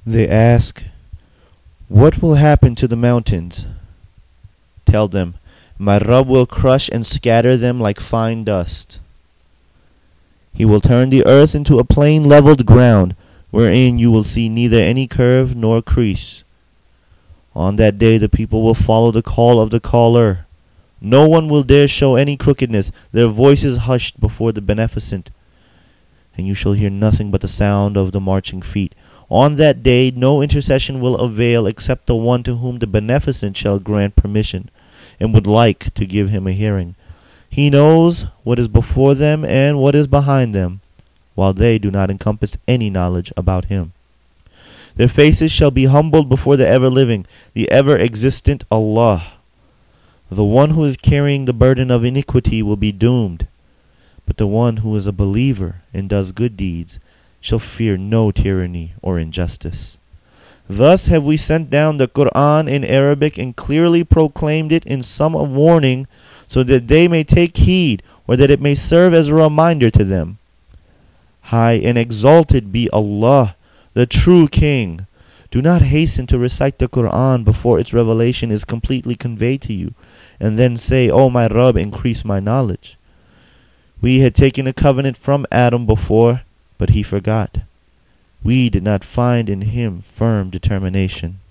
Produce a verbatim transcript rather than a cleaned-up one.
They ask, "What will happen to the mountains?" Tell them, "My Rabb will crush and scatter them like fine dust." He will turn the earth into a plain leveled ground, wherein you will see neither any curve nor crease. On that day the people will follow the call of the caller. No one will dare show any crookedness, their voices hushed before the Beneficent. And you shall hear nothing but the sound of the marching feet. On that day no intercession will avail except the one to whom the Beneficent shall grant permission, and would like to give him a hearing. He knows what is before them and what is behind them, while they do not encompass any knowledge about him. Their faces shall be humbled before the ever-living, the ever-existent Allah. The one who is carrying the burden of iniquity will be doomed, but the one who is a believer and does good deeds shall fear no tyranny or injustice. Thus have we sent down the Qur'an in Arabic and clearly proclaimed it in sum of warning, so that they may take heed, or that it may serve as a reminder to them. High and exalted be Allah, the true King. Do not hasten to recite the Qur'an before its revelation is completely conveyed to you, and then say, "O my Rabb, increase my knowledge." We had taken a covenant from Adam before, but he forgot. We did not find in him firm determination.